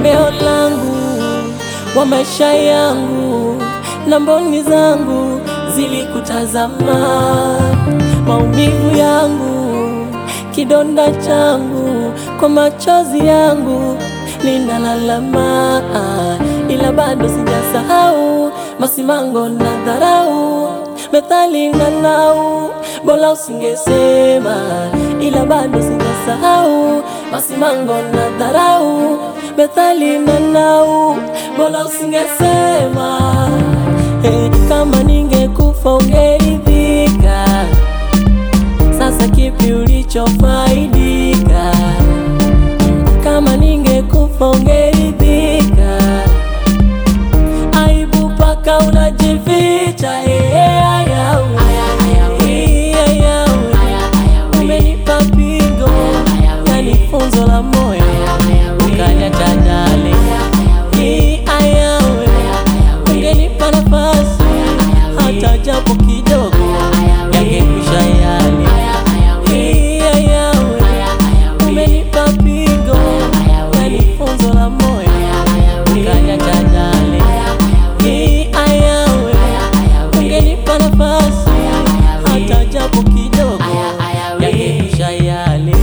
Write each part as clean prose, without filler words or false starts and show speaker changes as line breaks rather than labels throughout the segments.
tegemeo langu wa maisha yangu, na mboni zangu zilikutazama. Maumivu yangu, kidonda changu, kwa machozi yangu ninalalama, ila bado sijasahau masimango na dharau, methali na nau, bora usingesema. Ila bado sijasahau masimango na dharau, methali na nau, bora usingesema. Kama ningekufa ungeridhika, sasa kipi ulichofaidika? Kama ningekufa ungeridhika, aibu paka unajificha. Umenipa pigo, yani funzo la moyo, ukaniacha dale. Ungenipa nafasi hata japo kidogo, yangekwisha yale. Umenipa pigo, yani funzo la moyo, ukaniacha dale. Ungenipa nafasi hata japo kidogo, yangekwisha yale.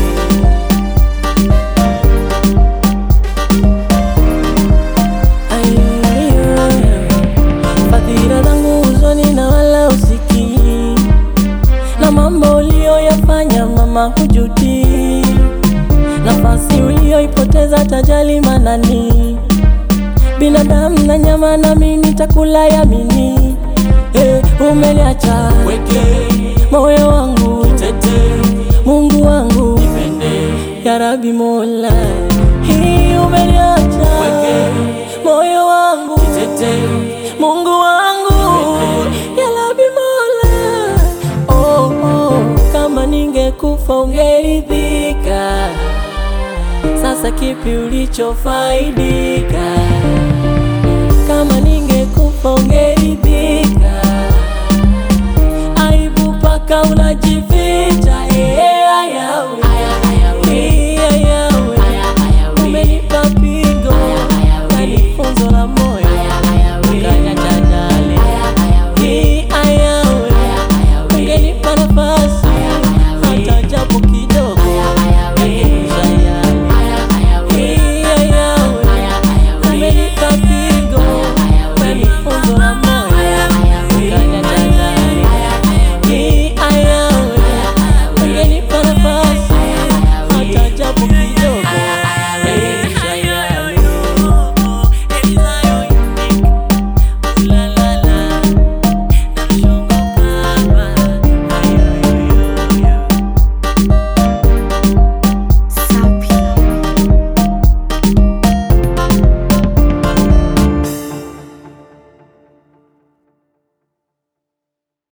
Fadhila zangu huzuni na wala usikii, na mambo uliyoyafanya mama hujuti, nafasi uliyoipoteza tajali manani. Binadamu na nyama nami nitakula yamini. Umeniacha moyo wangu tete, Mungu wangu ya Rabbi Mola. Umeniacha moyo wangu tete, Mungu wangu ya Rabbi Mola. Kama ningekufa ungeridhika, sasa kipi ulichofaidika? Kama ningekufa ungeridhika, aibu paka unajificha.